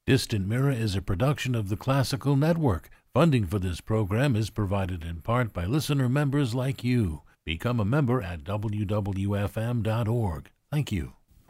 Distant Mirror is a production of the Classical Network. Funding for this program is provided in part by listener members like you. Become a member at wwfm.org. Thank you.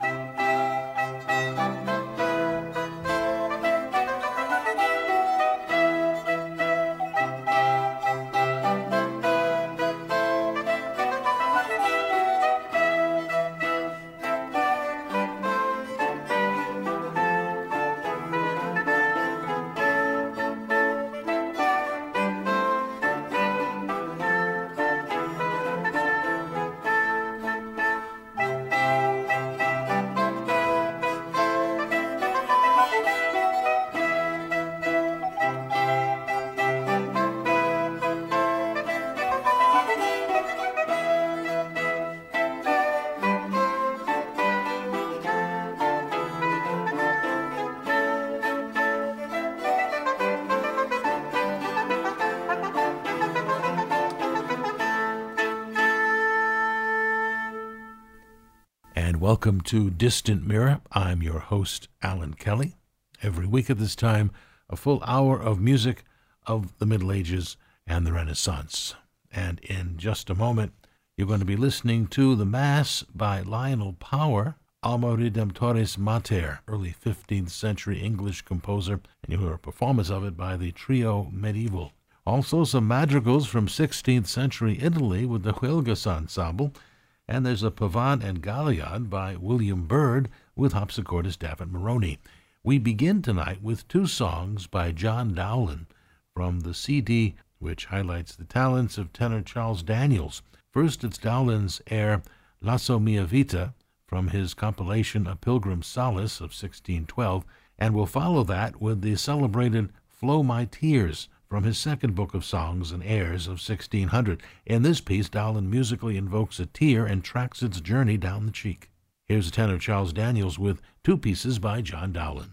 Welcome to Distant Mirror. I'm your host, Alan Kelly. Every week at this time, a full hour of music of the Middle Ages and the Renaissance. And in just a moment, you're going to be listening to the Mass by Lionel Power, Alma Redemptoris Mater, early 15th century English composer, and you'll hear a performance of it by the Trio Medieval. Also some madrigals from 16th century Italy with the Huelgas Ensemble, and there's a Pavane and Galliard by William Byrd with harpsichordist David Moroni. We begin tonight with two songs by John Dowland from the CD, which highlights the talents of tenor Charles Daniels. First, it's Dowland's air Lasso Mia Vita from his compilation A Pilgrim's Solace of 1612, and we'll follow that with the celebrated Flow My Tears from his second book of songs and airs of 1600. In this piece, Dowland musically invokes a tear and tracks its journey down the cheek. Here's the tenor Charles Daniels with two pieces by John Dowland.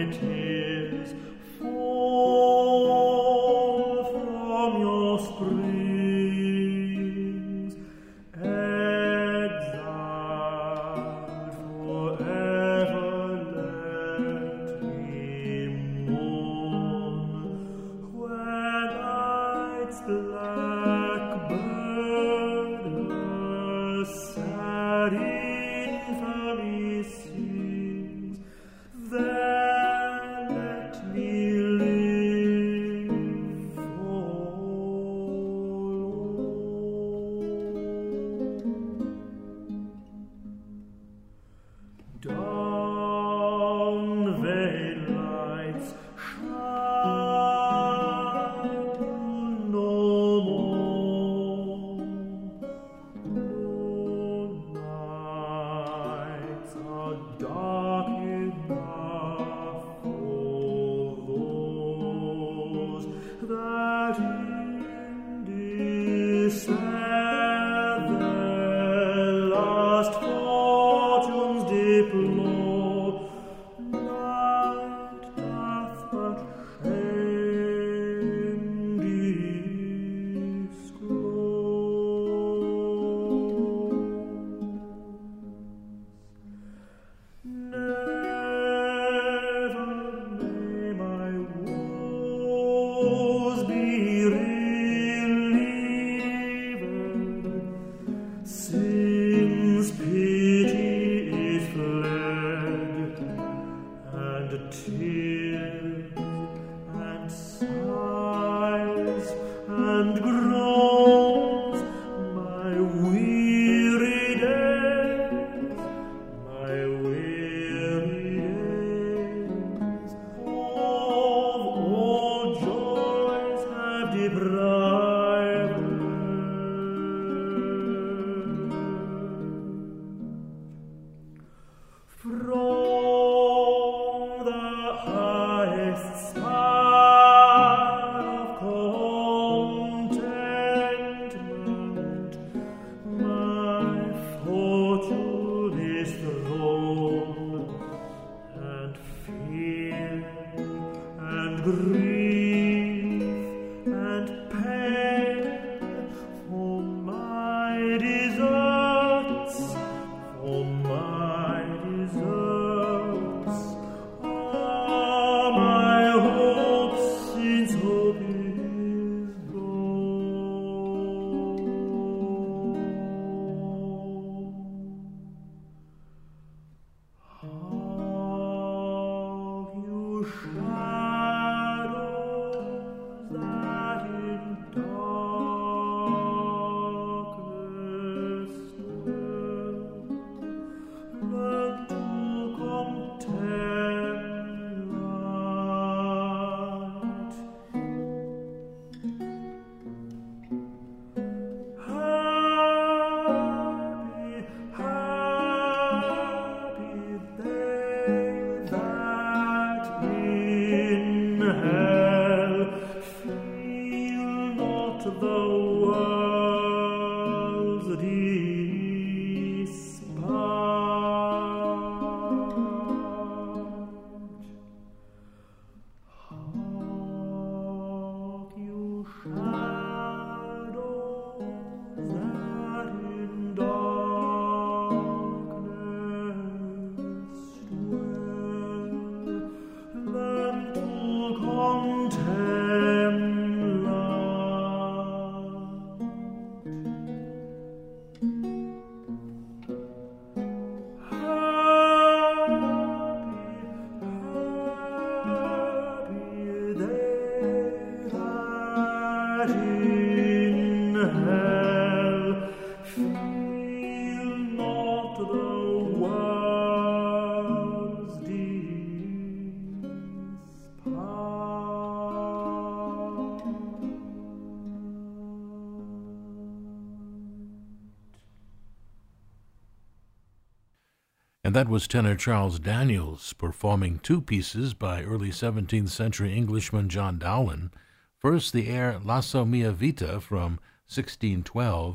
And that was tenor Charles Daniels performing two pieces by early 17th century Englishman John Dowland. First, the air Lasso Mia Vita from 1612,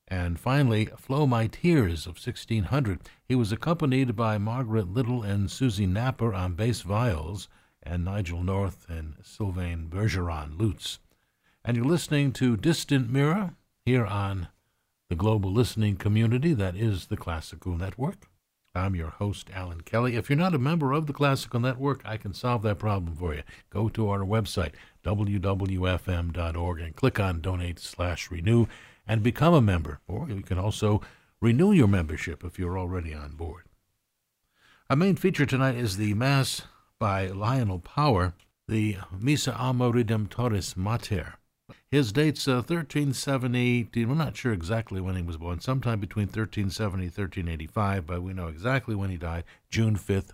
And finally, Flow My Tears of 1600. He was accompanied by Margaret Little and Susie Napper on bass viols, and Nigel North and Sylvain Bergeron lutes. And you're listening to Distant Mirror here on the global listening community that is the Classical Network. I'm your host, Alan Kelly. If you're not a member of the Classical Network, I can solve that problem for you. Go to our website, wwfm.org, and click on Donate/Renew and become a member. Or you can also renew your membership if you're already on board. Our main feature tonight is the Mass by Lionel Power, the Missa Alma Redemptoris Mater. His date's 1370, we're not sure exactly when he was born, sometime between 1370 and 1385, but we know exactly when he died, June 5th,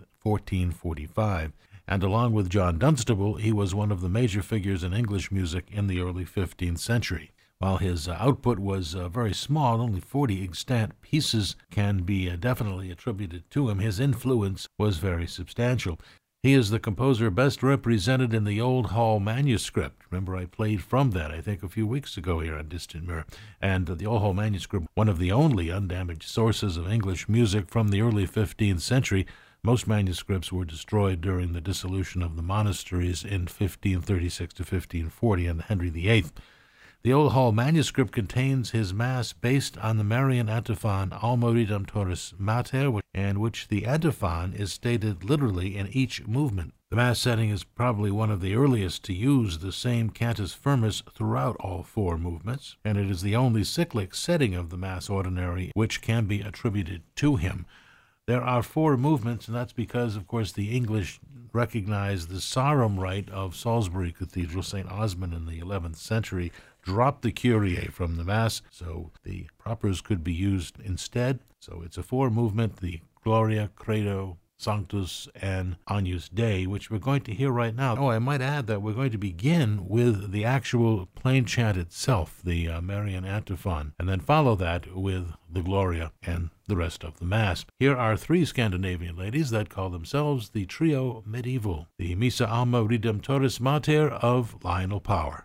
1445. And along with John Dunstable, he was one of the major figures in English music in the early 15th century. While his output was very small, only 40 extant pieces can be definitely attributed to him, his influence was very substantial. He is the composer best represented in the Old Hall manuscript. Remember, I played from that, I think, a few weeks ago here on Distant Mirror. And the Old Hall manuscript, one of the only undamaged sources of English music from the early 15th century. Most manuscripts were destroyed during the dissolution of the monasteries in 1536 to 1540 under Henry VIII. The Old Hall manuscript contains his Mass based on the Marian antiphon Alma Redemptoris Mater, in which the antiphon is stated literally in each movement. The Mass setting is probably one of the earliest to use the same cantus firmus throughout all four movements, and it is the only cyclic setting of the Mass Ordinary which can be attributed to him. There are four movements, and that's because, of course, the English recognized the Sarum rite of Salisbury Cathedral. St. Osmond in the 11th century dropped the Kyrie from the Mass, so the propers could be used instead. So it's a four-movement, the Gloria, Credo, Sanctus, and Agnus Dei, which we're going to hear right now. Oh, I might add that we're going to begin with the actual plain chant itself, the Marian antiphon, and then follow that with the Gloria and the rest of the Mass. Here are three Scandinavian ladies that call themselves the Trio Medieval, the Missa Alma Redemptoris Mater of Lionel Power.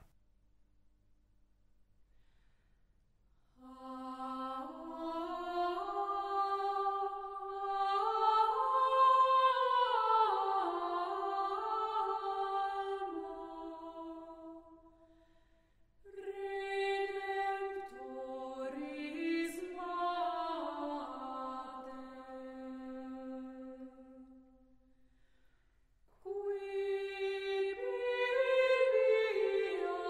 Qui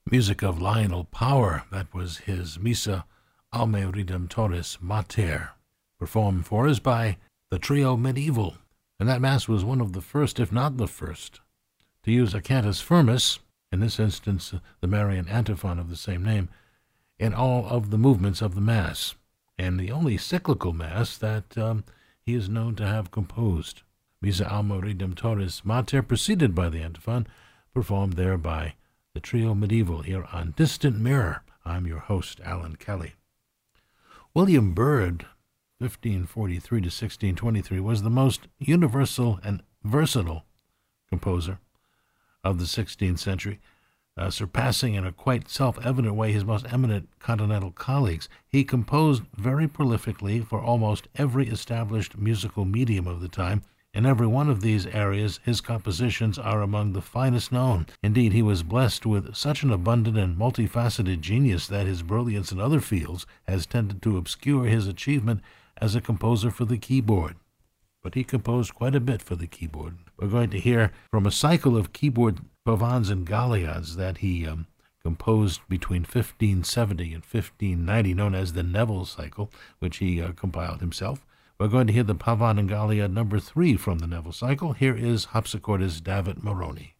Music of Lionel Power, that was his Missa Alme Redemptoris Mater, performed for us by the trio Medieval. And that Mass was one of the first, if not the first, to use a cantus firmus, in this instance the Marian antiphon of the same name, in all of the movements of the Mass, and the only cyclical Mass that he is known to have composed. Missa Alma Redemptoris Mater, preceded by the antiphon, performed there by the trio Medieval here on Distant Mirror. I'm your host, Alan Kelly. William Byrd, 1543 to 1623, was the most universal and versatile composer of the 16th century, surpassing in a quite self-evident way his most eminent continental colleagues. He composed very prolifically for almost every established musical medium of the time. In every one of these areas, his compositions are among the finest known. Indeed, he was blessed with such an abundant and multifaceted genius that his brilliance in other fields has tended to obscure his achievement as a composer for the keyboard. But he composed quite a bit for the keyboard. We're going to hear from a cycle of keyboard pavans and galliads that he composed between 1570 and 1590, known as the Neville cycle, which he compiled himself. We're going to hear the Pavan and Galliad number 3 from the Neville cycle. Here is harpsichordist David Moroni.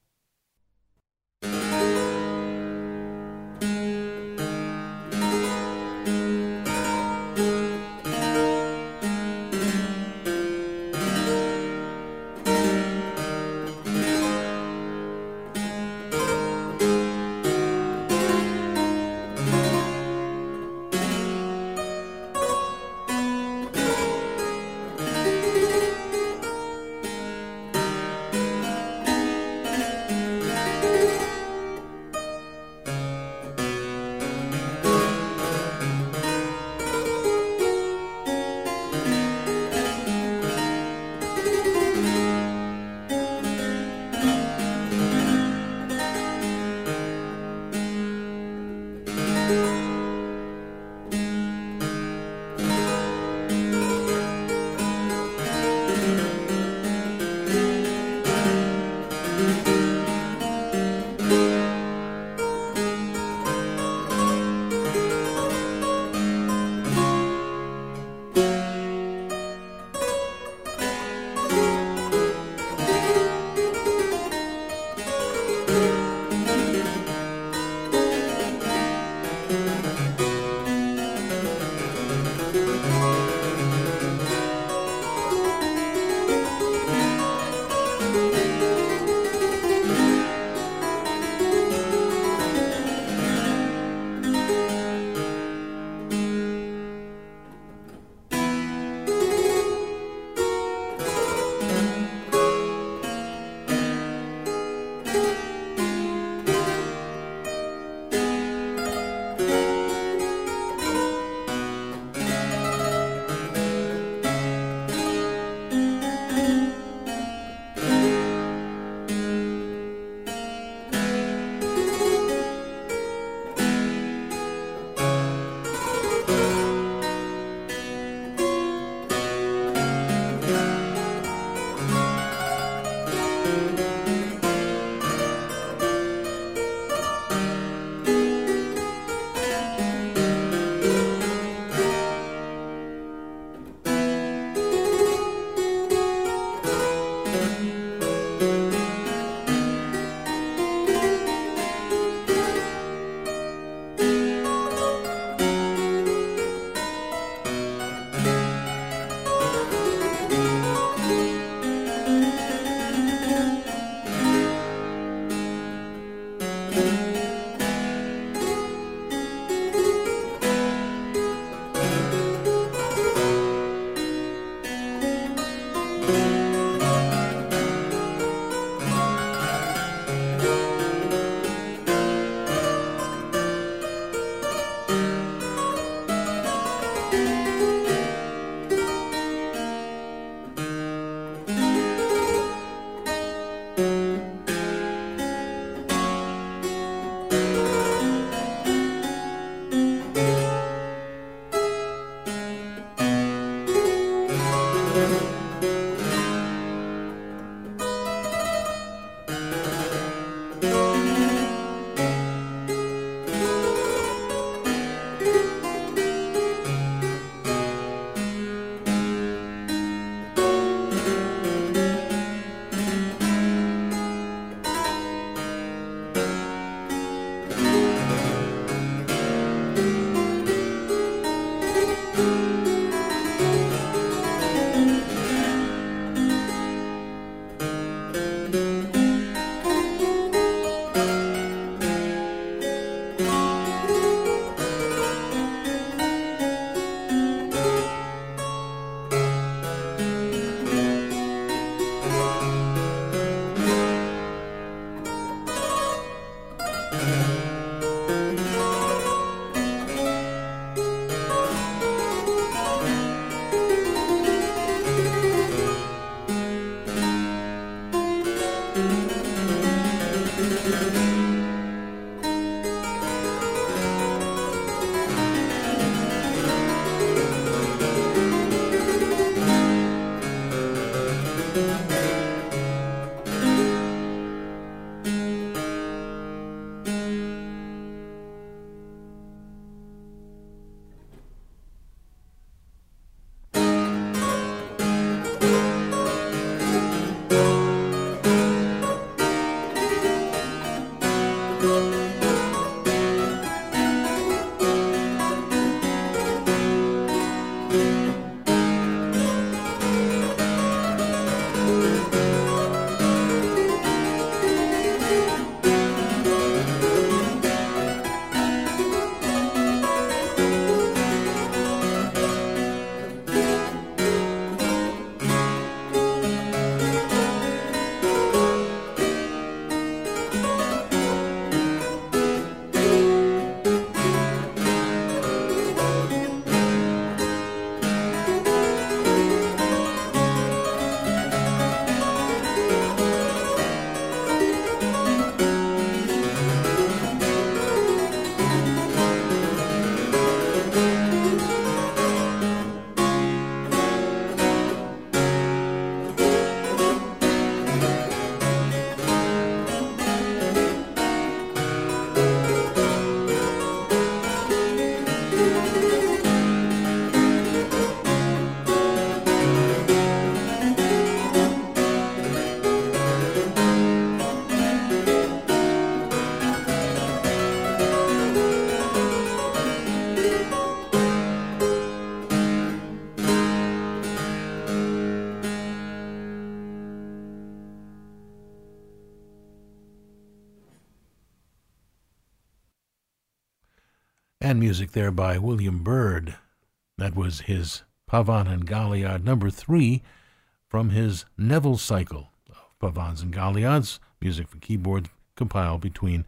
And music there by William Byrd. That was his Pavane and Galliard number 3 from his Neville cycle of Pavanes and Galliards, music for keyboard compiled between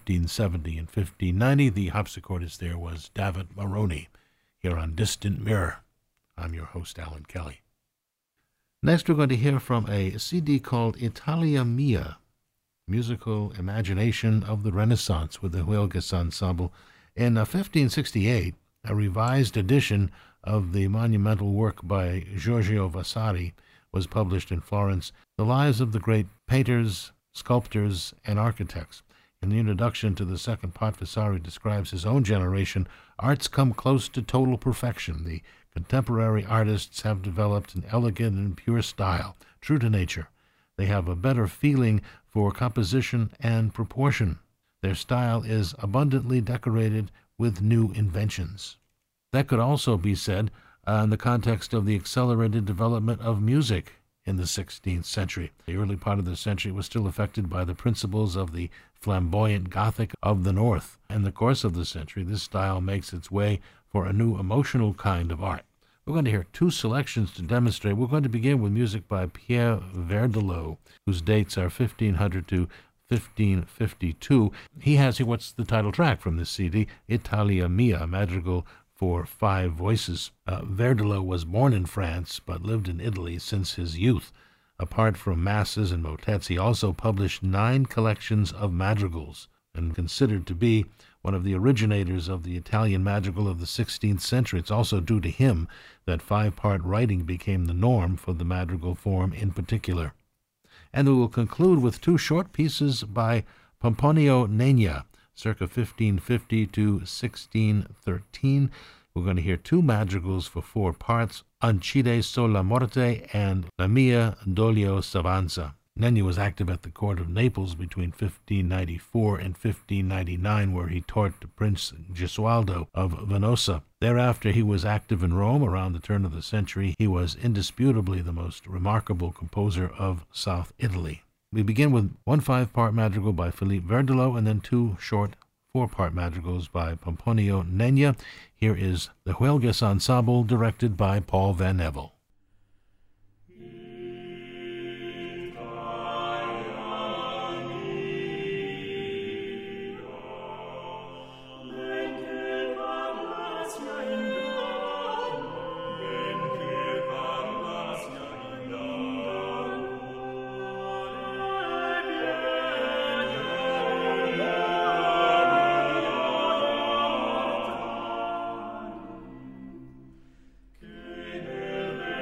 1570 and 1590. The harpsichordist there was David Maroney, here on Distant Mirror. I'm your host, Alan Kelly. Next, we're going to hear from a CD called Italia Mia, Musical Imagination of the Renaissance with the Huelgas Ensemble. In 1568, a revised edition of the monumental work by Giorgio Vasari was published in Florence, The Lives of the Great Painters, Sculptors, and Architects. In the introduction to the second part, Vasari describes his own generation. Arts come close to total perfection. The contemporary artists have developed an elegant and pure style, true to nature. They have a better feeling for composition and proportion. Their style is abundantly decorated with new inventions. That could also be said in the context of the accelerated development of music in the 16th century. The early part of the century was still affected by the principles of the flamboyant Gothic of the North. In the course of the century, this style makes its way for a new emotional kind of art. We're going to hear 2 selections to demonstrate. We're going to begin with music by Pierre Verdelot, whose dates are 1500 to 1552. He has here what's the title track from this CD, Italia Mia, a madrigal for 5 voices. Verdelot was born in France but lived in Italy since his youth. Apart from masses and motets, he also published 9 collections of madrigals and considered to be one of the originators of the Italian madrigal of the 16th century. It's also due to him that 5-part writing became the norm for the madrigal form in particular. And we will conclude with 2 short pieces by Pomponio Negna, circa 1550 to 1613. We're going to hear 2 madrigals for 4 parts, Ancide sola morte and La mia Doglio s'avanza. Negna was active at the court of Naples between 1594 and 1599, where he taught Prince Gesualdo of Venosa. Thereafter, he was active in Rome. Around the turn of the century, he was indisputably the most remarkable composer of South Italy. We begin with 1 5-part madrigal by Philippe Verdelot and then 2 short 4-part madrigals by Pomponio Negna. Here is the Huelgas Ensemble, directed by Paul Van Nevel. Che nel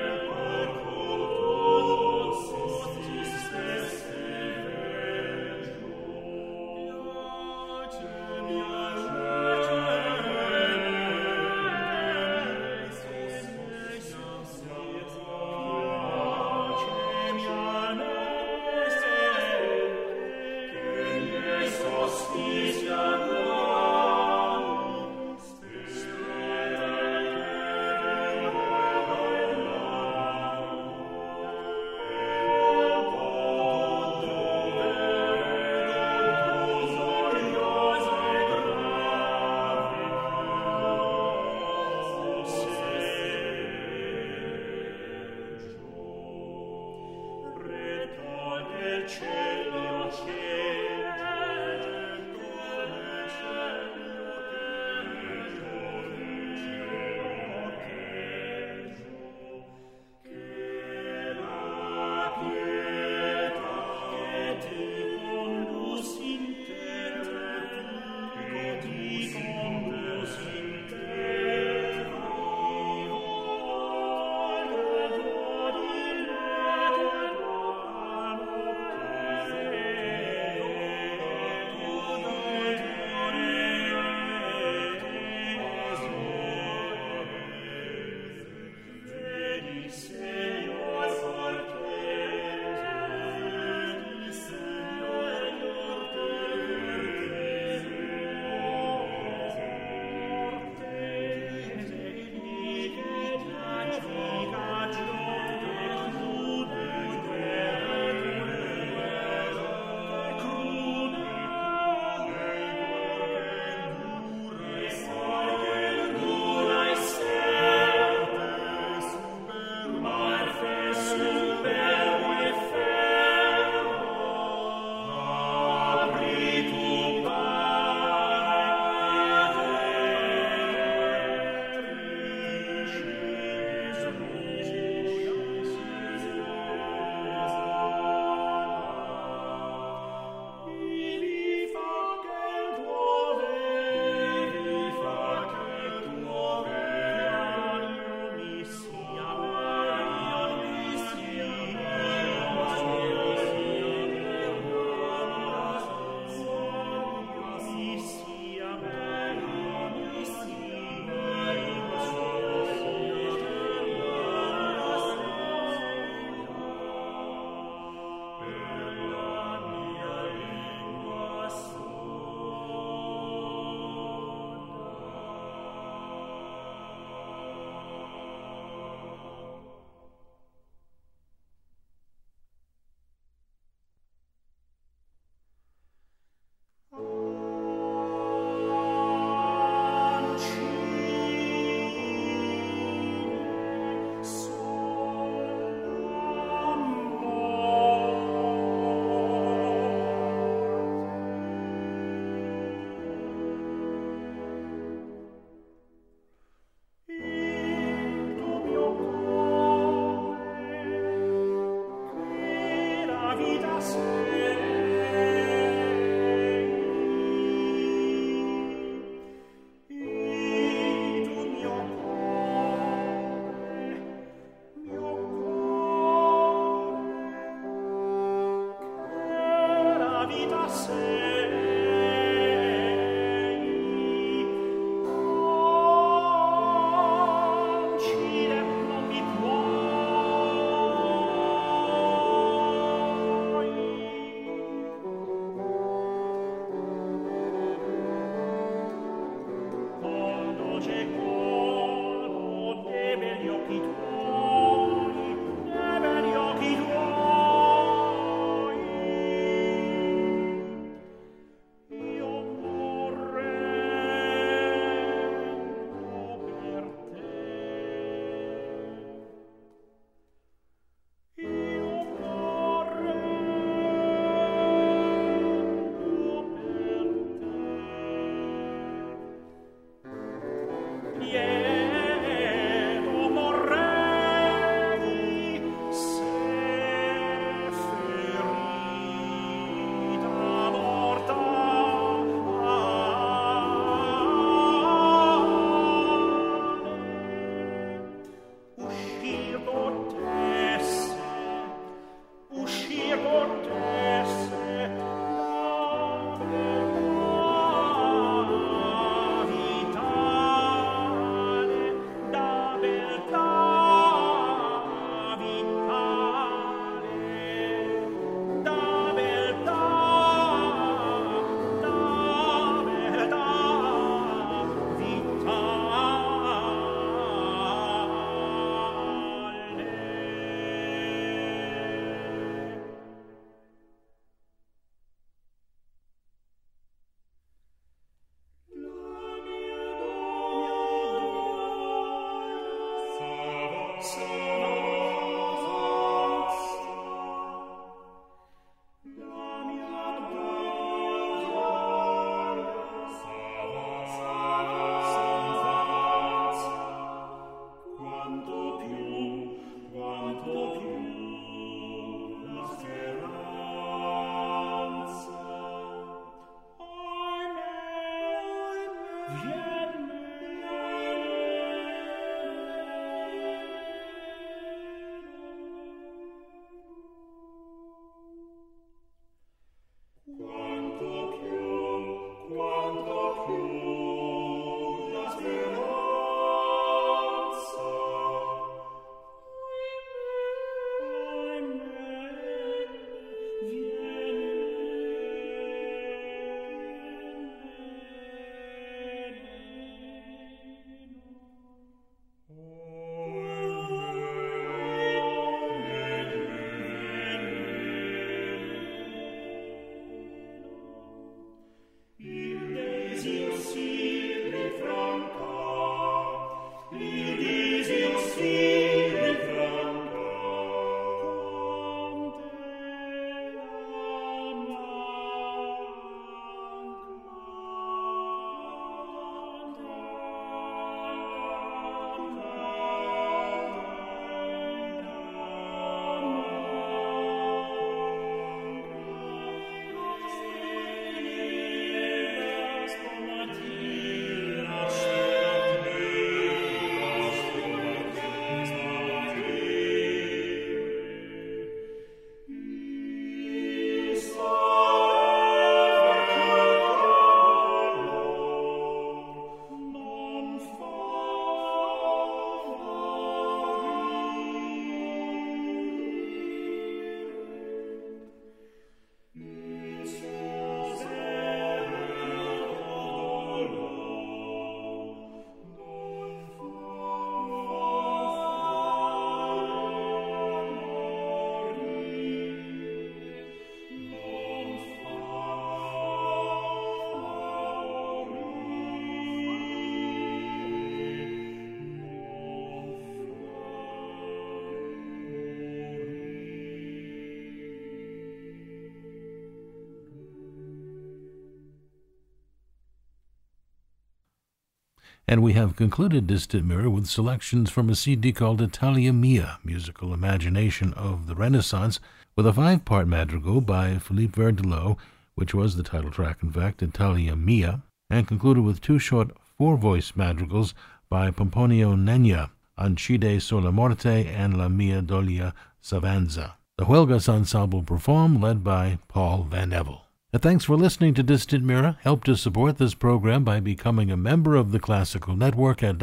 And we have concluded Distant Mirror with selections from a CD called Italia Mia, Musical Imagination of the Renaissance, with a 5-part madrigal by Philippe Verdelot, which was the title track, in fact, Italia Mia, and concluded with 2 short 4-voice madrigals by Pomponio Negna, Ancide sulla Morte and La Mia Dolia Savanza. The Huelgas Ensemble perform, led by Paul Van Evel. And thanks for listening to Distant Mirror. Help to support this program by becoming a member of the Classical Network at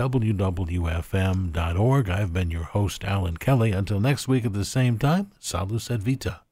wwfm.org. I've been your host, Alan Kelly. Until next week at the same time, Salus et Vita.